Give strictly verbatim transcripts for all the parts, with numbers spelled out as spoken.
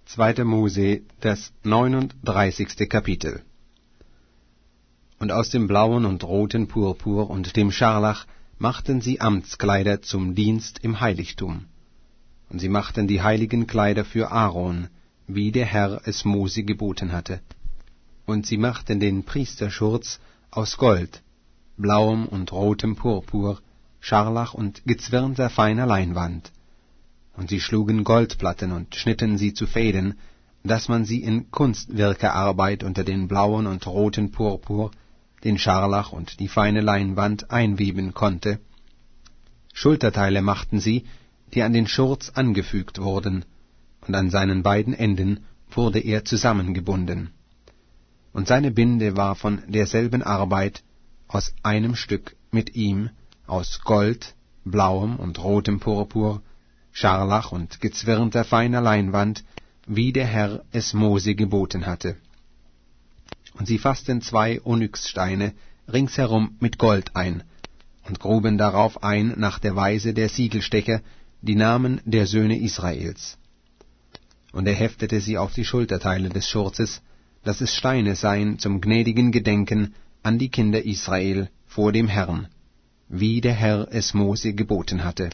Zweiter Mose, das neununddreißigste Kapitel. Und aus dem blauen und roten Purpur und dem Scharlach machten sie Amtskleider zum Dienst im Heiligtum. Und sie machten die heiligen Kleider für Aaron, wie der Herr es Mose geboten hatte. Und sie machten den Priesterschurz aus Gold, blauem und rotem Purpur, Scharlach und gezwirnter feiner Leinwand. Und sie schlugen Goldplatten und schnitten sie zu Fäden, dass man sie in Kunstwirkearbeit unter den blauen und roten Purpur, den Scharlach und die feine Leinwand einweben konnte. Schulterteile machten sie, die an den Schurz angefügt wurden, und an seinen beiden Enden wurde er zusammengebunden. Und seine Binde war von derselben Arbeit, aus einem Stück mit ihm, aus Gold, blauem und rotem Purpur, Scharlach und gezwirnter feiner Leinwand, wie der Herr es Mose geboten hatte. Und sie fassten zwei Onyxsteine ringsherum mit Gold ein und gruben darauf ein nach der Weise der Siegelstecher die Namen der Söhne Israels. Und er heftete sie auf die Schulterteile des Schurzes, dass es Steine seien zum gnädigen Gedenken an die Kinder Israel vor dem Herrn, wie der Herr es Mose geboten hatte.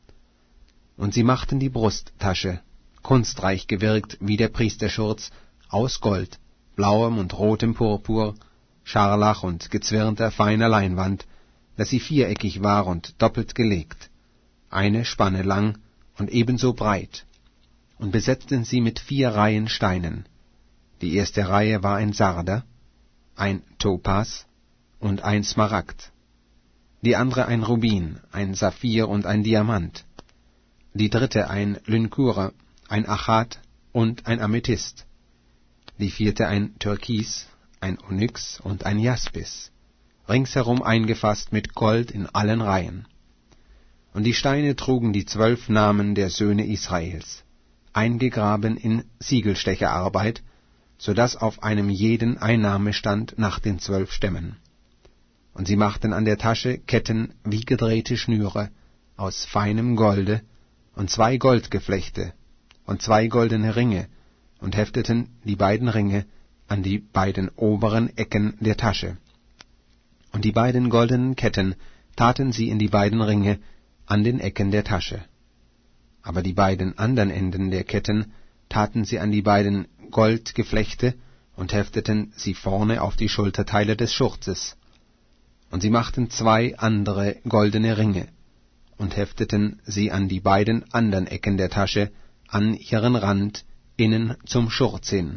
Und sie machten die Brusttasche, kunstreich gewirkt wie der Priesterschurz, aus Gold, blauem und rotem Purpur, Scharlach und gezwirnter feiner Leinwand, dass sie viereckig war und doppelt gelegt, eine Spanne lang und ebenso breit, und besetzten sie mit vier Reihen Steinen. Die erste Reihe war ein Sarder, ein Topas und ein Smaragd, die andere ein Rubin, ein Saphir und ein Diamant, die dritte ein Lynkure, ein Achat und ein Amethyst, die vierte ein Türkis, ein Onyx und ein Jaspis, ringsherum eingefasst mit Gold in allen Reihen. Und die Steine trugen die zwölf Namen der Söhne Israels, eingegraben in Siegelstecherarbeit, so dass auf einem jeden ein Name stand nach den zwölf Stämmen. Und sie machten an der Tasche Ketten wie gedrehte Schnüre aus feinem Golde und zwei Goldgeflechte und zwei goldene Ringe und hefteten die beiden Ringe an die beiden oberen Ecken der Tasche. Und die beiden goldenen Ketten taten sie in die beiden Ringe an den Ecken der Tasche. Aber die beiden anderen Enden der Ketten taten sie an die beiden Goldgeflechte und hefteten sie vorne auf die Schulterteile des Schurzes. Und sie machten zwei andere goldene Ringe und hefteten sie an die beiden anderen Ecken der Tasche an ihren Rand innen zum Schurz hin.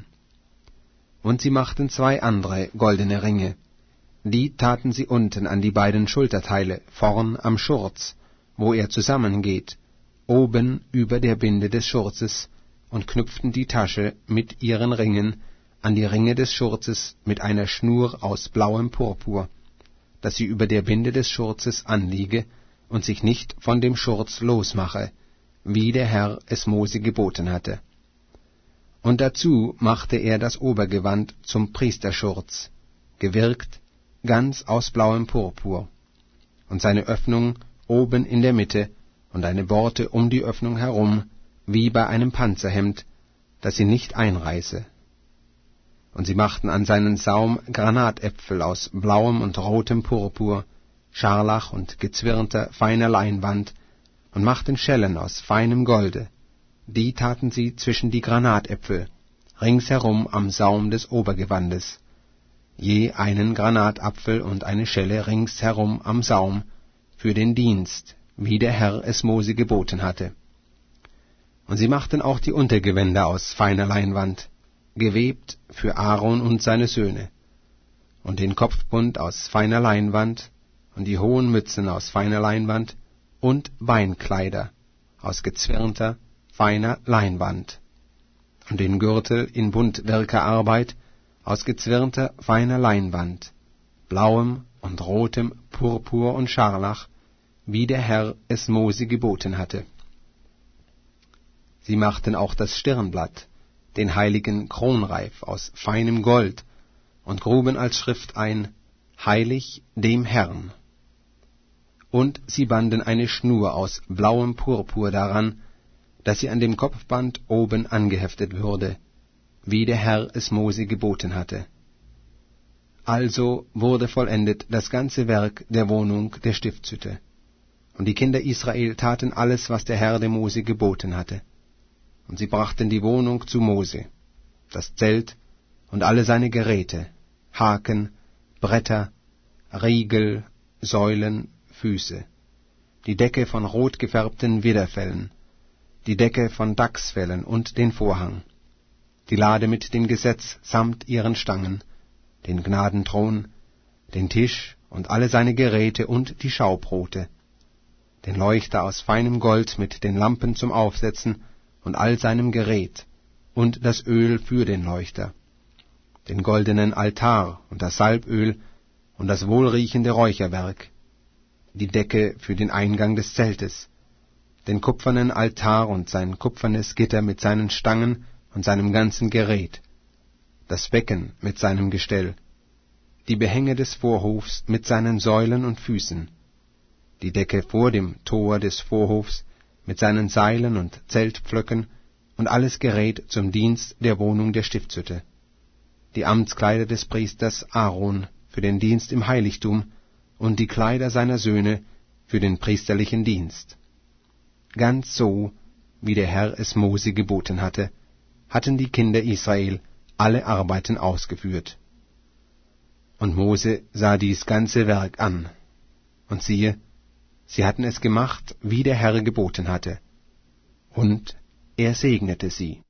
Und sie machten zwei andere goldene Ringe, die taten sie unten an die beiden Schulterteile vorn am Schurz, wo er zusammengeht, oben über der Binde des Schurzes, und knüpften die Tasche mit ihren Ringen an die Ringe des Schurzes mit einer Schnur aus blauem Purpur, dass sie über der Binde des Schurzes anliege und sich nicht von dem Schurz losmache, wie der Herr es Mose geboten hatte. Und dazu machte er das Obergewand zum Priesterschurz, gewirkt ganz aus blauem Purpur, und seine Öffnung oben in der Mitte und eine Borte um die Öffnung herum, wie bei einem Panzerhemd, dass sie nicht einreiße. Und sie machten an seinen Saum Granatäpfel aus blauem und rotem Purpur, Scharlach und gezwirnter feiner Leinwand, und machten Schellen aus feinem Golde, die taten sie zwischen die Granatäpfel, ringsherum am Saum des Obergewandes, je einen Granatapfel und eine Schelle ringsherum am Saum, für den Dienst, wie der Herr es Mose geboten hatte. Und sie machten auch die Untergewänder aus feiner Leinwand, gewebt für Aaron und seine Söhne, und den Kopfbund aus feiner Leinwand, und die hohen Mützen aus feiner Leinwand, und Beinkleider aus gezwirnter, feiner Leinwand, und den Gürtel in Buntwirkerarbeit aus gezwirnter, feiner Leinwand, blauem und rotem Purpur und Scharlach, wie der Herr es Mose geboten hatte. Sie machten auch das Stirnblatt, den heiligen Kronreif aus feinem Gold, und gruben als Schrift ein, Heilig dem Herrn. Und sie banden eine Schnur aus blauem Purpur daran, dass sie an dem Kopfband oben angeheftet würde, wie der Herr es Mose geboten hatte. Also wurde vollendet das ganze Werk der Wohnung der Stiftshütte. Und die Kinder Israel taten alles, was der Herr dem Mose geboten hatte. Und sie brachten die Wohnung zu Mose, das Zelt und alle seine Geräte, Haken, Bretter, Riegel, Säulen, Füße, die Decke von rot gefärbten Widderfellen, die Decke von Dachsfellen und den Vorhang, die Lade mit dem Gesetz samt ihren Stangen, den Gnadenthron, den Tisch und alle seine Geräte und die Schaubrote, den Leuchter aus feinem Gold mit den Lampen zum Aufsetzen und all seinem Gerät, und das Öl für den Leuchter, den goldenen Altar und das Salböl und das wohlriechende Räucherwerk, die Decke für den Eingang des Zeltes, den kupfernen Altar und sein kupfernes Gitter mit seinen Stangen und seinem ganzen Gerät, das Becken mit seinem Gestell, die Behänge des Vorhofs mit seinen Säulen und Füßen, die Decke vor dem Tor des Vorhofs mit seinen Seilen und Zeltpflöcken und alles Gerät zum Dienst der Wohnung der Stiftshütte, die Amtskleider des Priesters Aaron für den Dienst im Heiligtum und die Kleider seiner Söhne für den priesterlichen Dienst. Ganz so, wie der Herr es Mose geboten hatte, hatten die Kinder Israel alle Arbeiten ausgeführt. Und Mose sah dies ganze Werk an, und siehe, sie hatten es gemacht, wie der Herr geboten hatte, und er segnete sie.